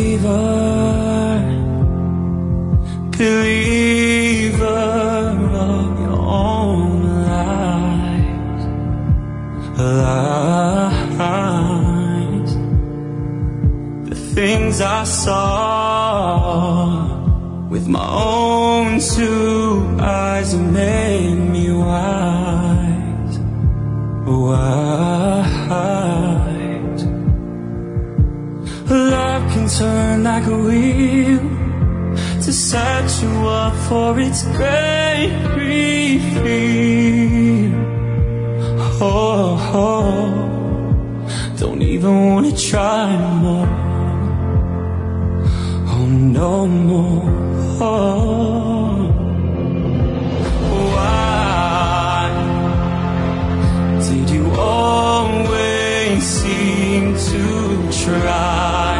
believer of your own lies. The things I saw with my own two eyes have made me wise, wise. Love can turn like a wheel to set you up for its great reveal. Oh, oh, don't even wanna try no more. Oh, no more. Oh, why did you always seem to try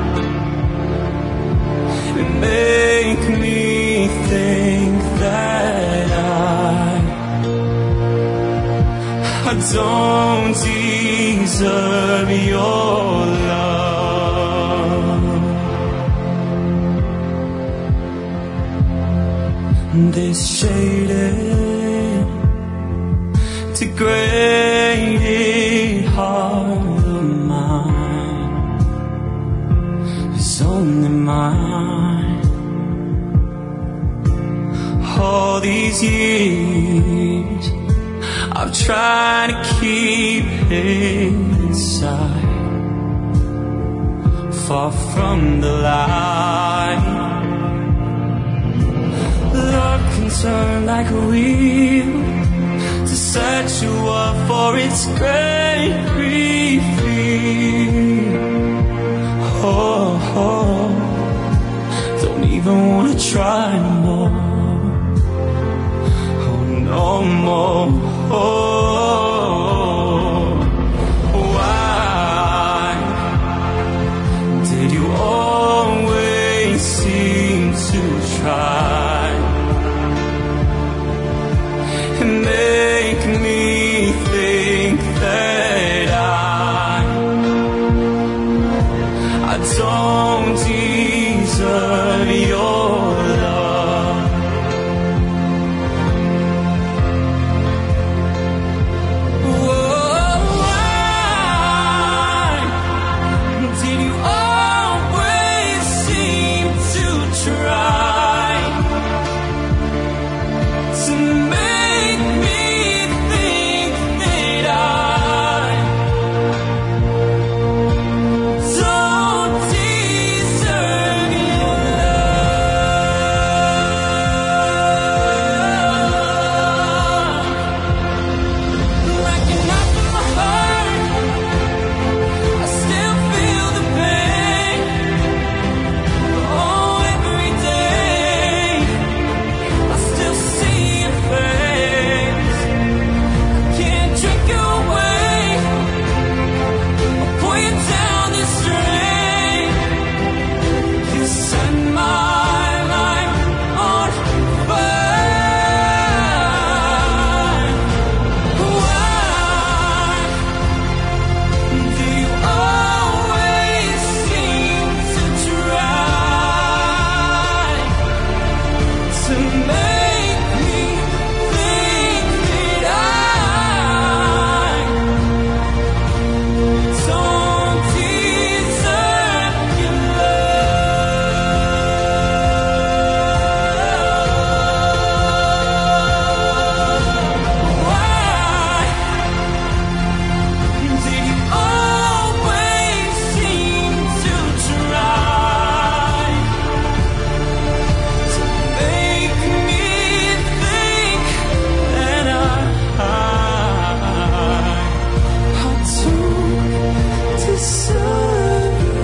and make me think that I don't deserve your love? This shaded, degraded heart of mine is only mine. All these years I've tried to keep it inside, far from the light. Love can turn like a wheel to set you up for its great reveal. Oh, oh, don't even wanna try no more. Oh, no more. Oh, why did you always seem to try and make me think that I don't deserve your love? Whoa, why did you always seem to try to make me think that I don't deserve your love? Like a knife in my heart, I still feel the pain. Oh, every day I still see your face. I can't drink you away or pour you down this drain. You set my life on fire. Why do you always seem to try to make me think that I don't deserve your love? Why did you always seem to try to make me think that I don't deserve your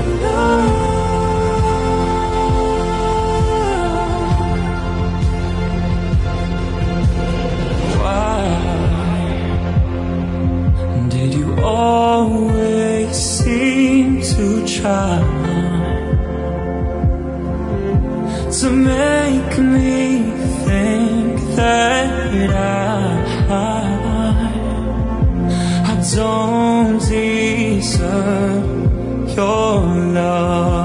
love? Why did you always seem to try to make me think that I don't deserve your love?